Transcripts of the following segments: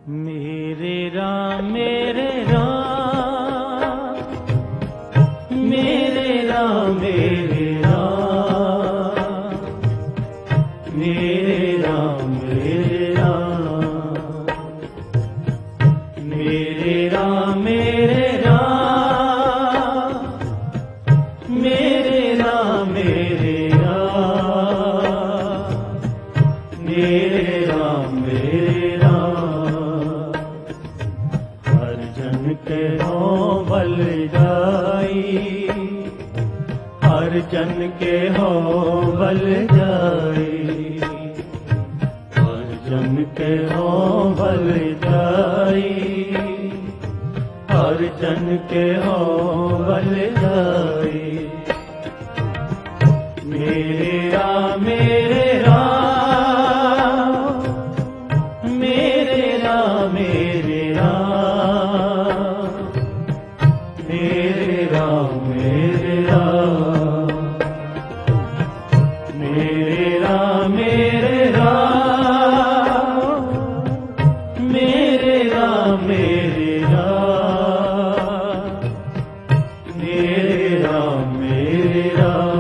मेरे राम मेरे राम, मेरे राम मेरे राम, मेरे राम मेरे राम, मेरे राम मेरे राम, मेरे राम मेरे राम, मेरे राम मेरे राम। हर जन के हो बल जाई, हर जन के हो बल जाई, हर जन के हो बल जाई, हर जन के हो बल जाई। मेरे राम मेरे राम, मेरे राम मेरे राम, मेरे राम मेरे राम, मेरे राम मेरे राम, मेरे राम मेरे राम, मेरे राम मेरे राम।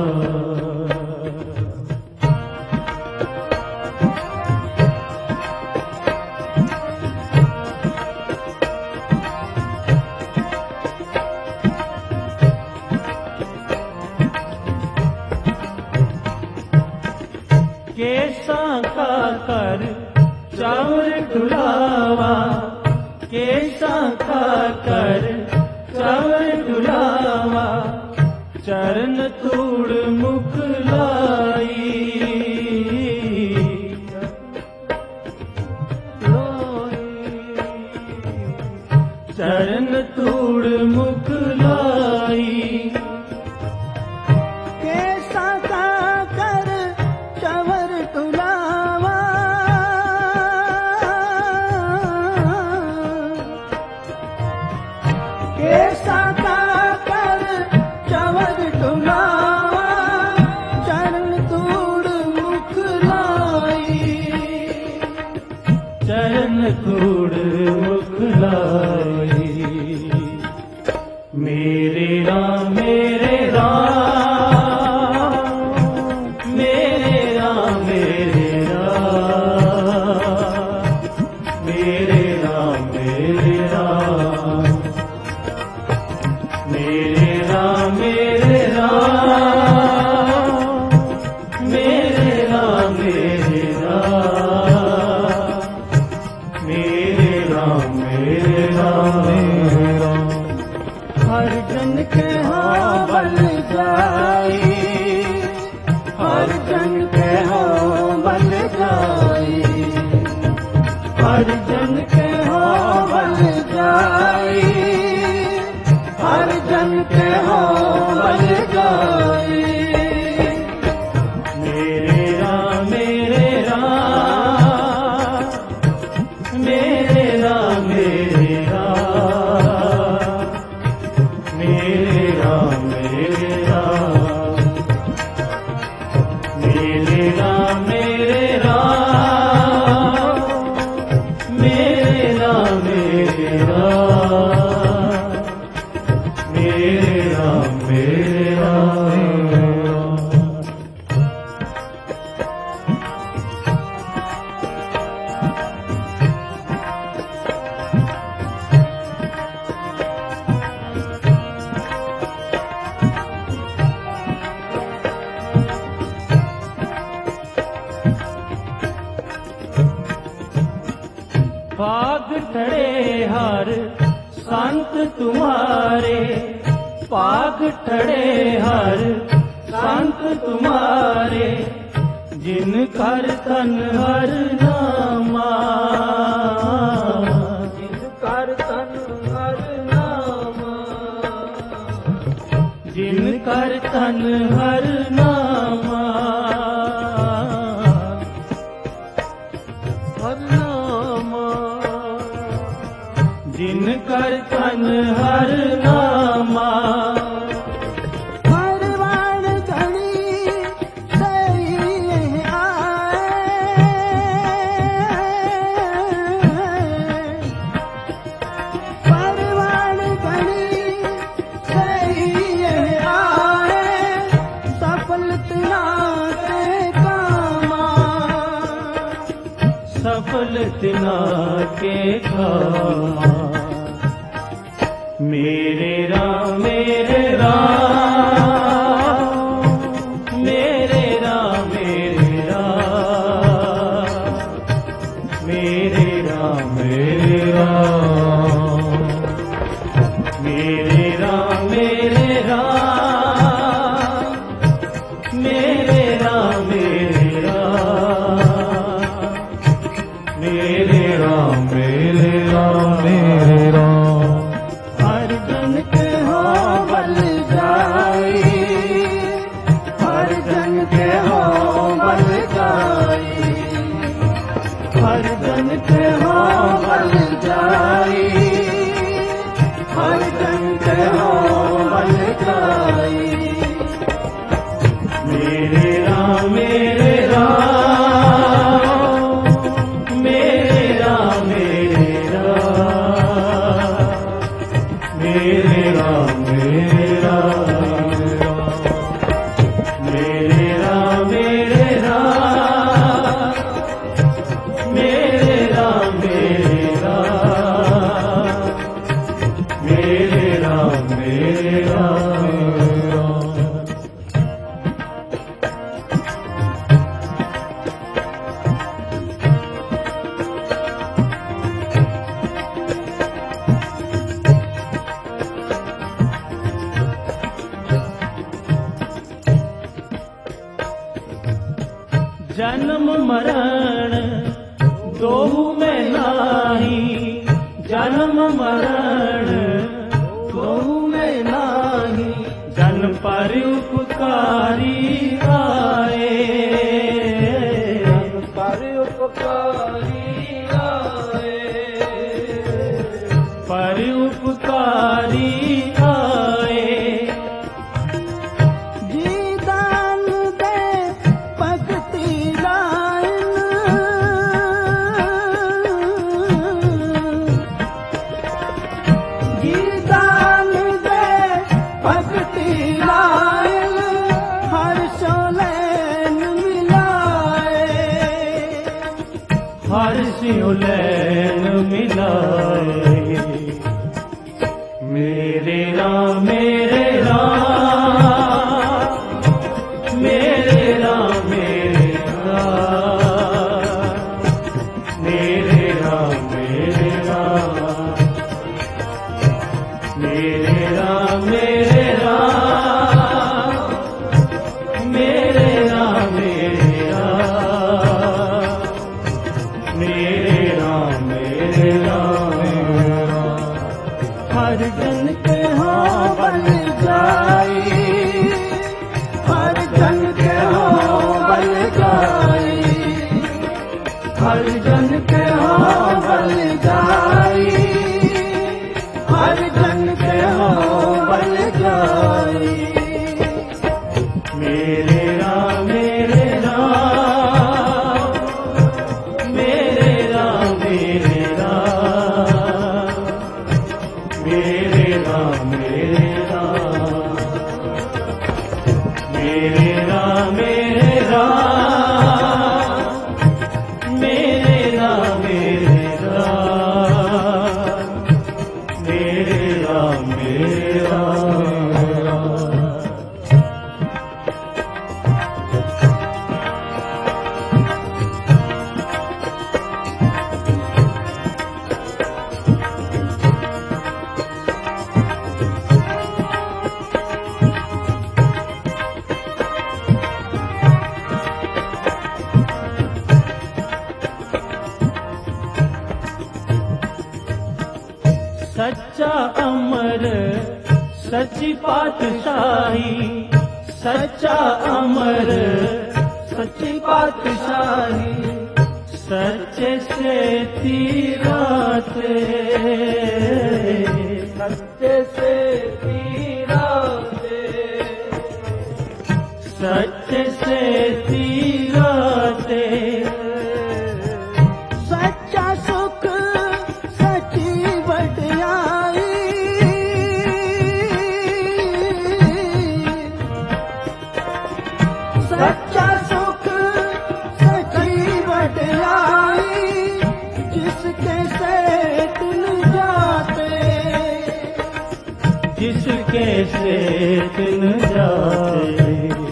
केसा का कर चावर डुलावा, केसा का कर चावर डुलावा, चरण तूड़ मुख लाई, चरण तूड़ मुख लाई। कैसा का कर चवर तुलावा, कैसा का कर चवर तुलावा, चरण तूड़ मुख लाई, चरण तूड़ मुख लाई। मेरे राम मेरे राम, मेरे राम मेरे राम, मेरे राम मेरे राम, मेरे राम मेरे राम, मेरे राम मेरे राम, मेरे राम मेरे राम। हर जन के हो बल जाई, हर जन के हो बल जाई, हर जन के हो बल जाई, हर जन के हो बल जाई। मेरे राम मेरे राम, मेरे राम मेरे राम, मेरे राम मेरे राम, मेरे राम मेरे राम, मेरे राम मेरे राम, मेरे राम मेरे राम। पाग ठड़े हर संत तुम्हारे, पाग ठड़े हर संत तुम्हारे, जिन कर तन हर नामा, जिन कर तन हर नामा, जिन कर तन हर नामा, हर नामा, जिन कर तन हर नामा। हर बार घड़ी सही आए, सफल तिना के काम। मेरे राम मेरे राम मेरे राम मेरे राम मेरे राम मेरे राम मेरे राम मेरे राम मेरे राम मेरे राम मेरे राम मेरे राम मेरे राम। हर जन के हो बल जाई, हर जन के हो बल जाई, हर जन के हो बल जाई, हर जन के हो बल जाई। मेरे राम मेरे राम मेरे राम मेरे राम मेरे राम मेरे राम मेरे राम मेरे राम मेरे राम मेरे राम मेरे राम मेरे राम। जन्म मरण दोहु में नाही, जन्म मरण दोहु में नाही। जन पर उपकारी आए, जन पर उपकारी आए, पर उपकारी आए। जी दान दे भक्ति लाइन, जी दान दे भक्ति लाइन, हर सोलैन मिलाए, हर सियोलैन मिलाए। मेरे राम मेरे राम मेरे राम मेरे राम मेरे राम मेरे राम मेरे राम मेरे राम मेरे राम मेरे राम मेरे राम मेरे राम। हर जन के हो बल जाई, हर जन के हो बल जाई, हर जन के हो बल जाई, हर जन के हो बल जाई। मेरे राम मेरे राम मेरे राम मेरे राम मेरे राम मेरे राम मेरे राम मेरे राम मेरे राम मेरे राम मेरे राम मेरे राम। सच्चा अमर सच्ची पातशाही, सच्चा अमर सच्ची पातशाही। सच्चे से तीराते, सच्चे से तीराते, सच्चे से तीराते। सच्चा सुख सच्ची वड्याई, सच्चा सुख सच्ची वड्याई। कैसे दिन जाते।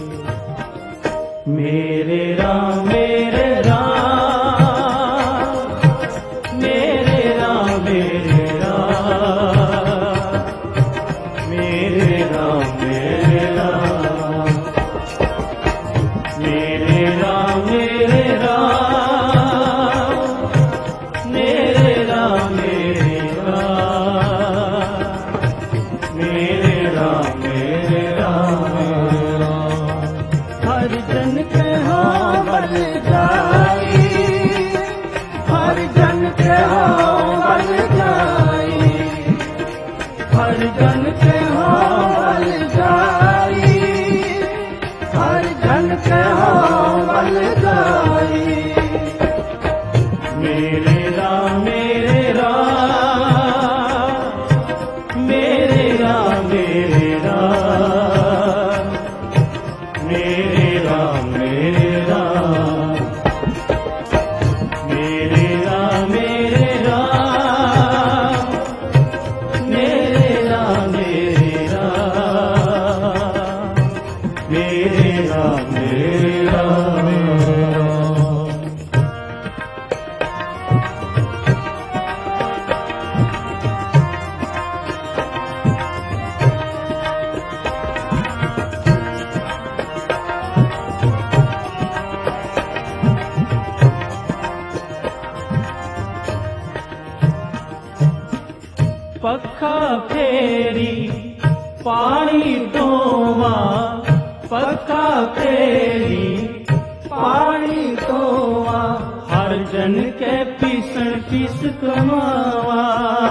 मेरे राम मेरे राम, मेरे राम मेरे राम, मेरे राम मेरे राम, मेरे राम मेरे राम, मेरे राम मेरे राम, मेरे राम मेरे राम। हर जन के हो बल जाई, हर जन के हो बल जाई, हर जन के हो बल जाई, हर जन के हो बल जाई। मेरे राम मेरे राम, मेरे राम मेरे राम, मेरे राम मेरे राम, मेरे राम मेरे राम, मेरे राम मेरे राम, मेरे राम मेरे राम। पखा फेरी पानी तोवा, पखा फेरी पानी तोवा, हर जन के पीसण पीस कमावा,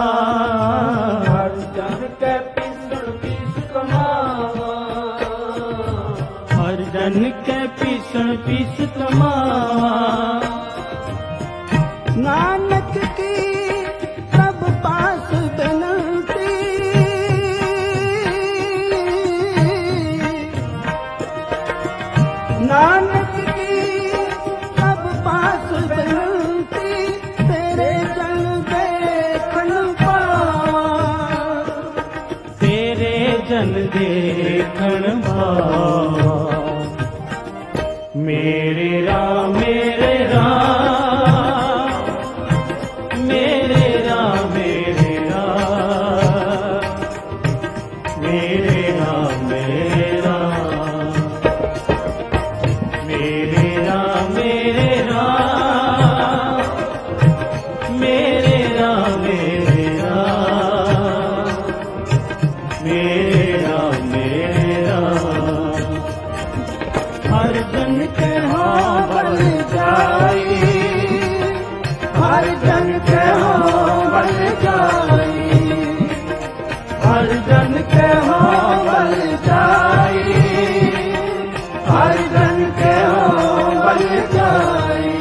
हर जन के पीसण पीस कमावा, हर जन के पीसण पीस कमावा। नानक की सब पास बिनती, नानक की सब पास बिनती, तेरे जन देखन पावा, तेरे जन देखण भावा। मेरे राम मेरे राम, मेरे राम मेरे राम, मेरे राम मेरे राम, मेरे राम मेरे राम, मेरे राम मेरे राम, मेरे राम मेरे राम। हर जन के हो बल जाई, हर जन के हो बल जाई, हर जन के हो बल जाई, हर जन के हो बल जाई।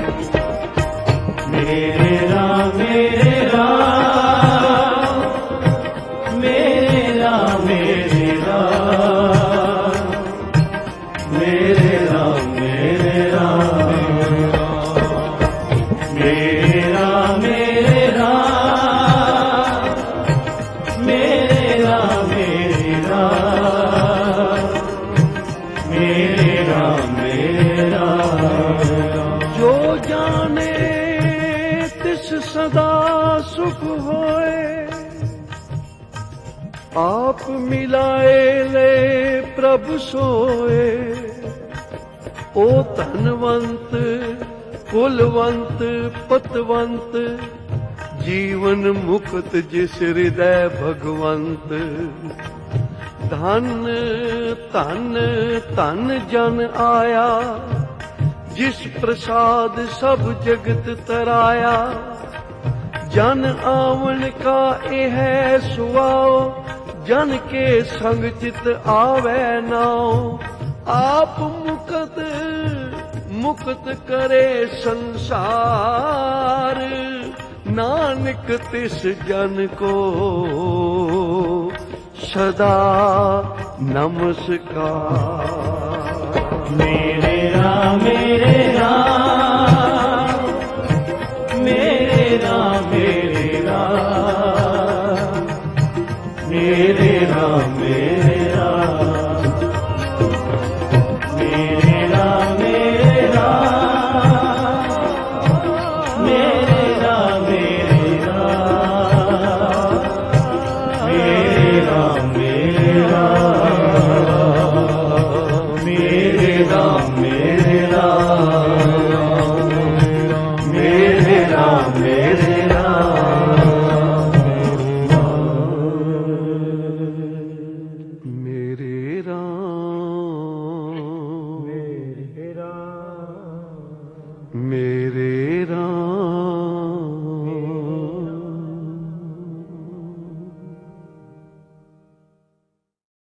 मेरे राम मेरे राम, मेरे राम मेरे राम, मेरे राम मेरे राम, मेरे राम मेरे राम, मेरे राम मेरे राम, मेरे राम मेरे राम। जो जाने तिस सदा सुख होए, आप मिलाए ले प्रभु सोए। ओ धनवंत कुलवंत पतवंत, जीवन मुक्त जिस हृदय भगवंत। धन धन धन जन आया, जिस प्रसाद सब जगत तराया। जन आवन का यह सुआओ, जन के संग चित आवे नाओ। आप मुक्त मुक्त करे संसार, नानक तिस जन को सदा नमस्कार। मेरे राम मेरे राम, मेरे राम मेरे राम, तेरे नाम में